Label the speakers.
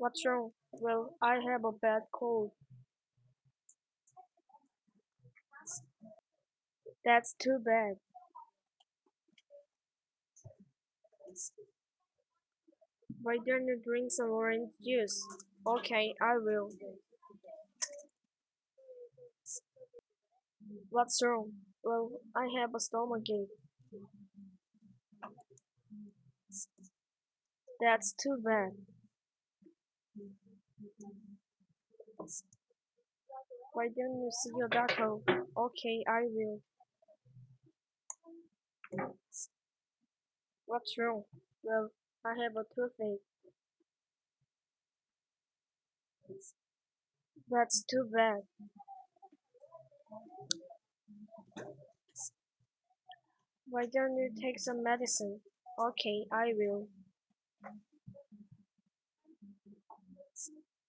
Speaker 1: What's wrong? Well, I have a bad cold. That's too bad. Why don't you drink some orange juice? Okay, I will. What's wrong? Well, I have a stomachache. That's too bad. Why don't you see your doctor? Okay, I will. What's wrong? Well, I have a toothache. That's too bad. Why don't you take some medicine? Okay, I will.